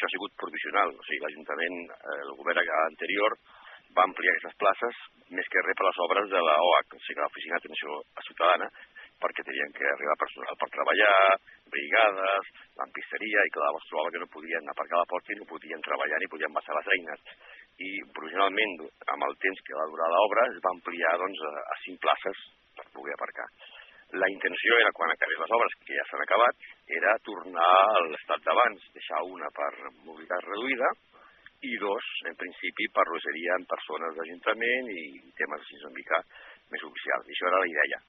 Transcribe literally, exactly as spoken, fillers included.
això ha sigut provisional. O sigui, l'Ajuntament, eh, el govern anterior, va ampliar aquestes places, més que res per les obres de la O H, o sigui, l'Oficina d'Atenció Ciutadana, perquè tenien que arribar personal per treballar, brigades, lampisteria, i clar, es trobava que no podien aparcar a la porta i no podien treballar ni podien passar les eines. I provisionalment, amb el temps que va durar l'obra, es va ampliar doncs, a cinc places per poder aparcar. La intenció era, quan acabés les obres, que ja s'han acabat, era tornar a l'estat d'abans, deixar una per mobilitat reduïda i dos, en principi, per lo serien persones d'Ajuntament i temes així una mica més oficials. I això era la idea.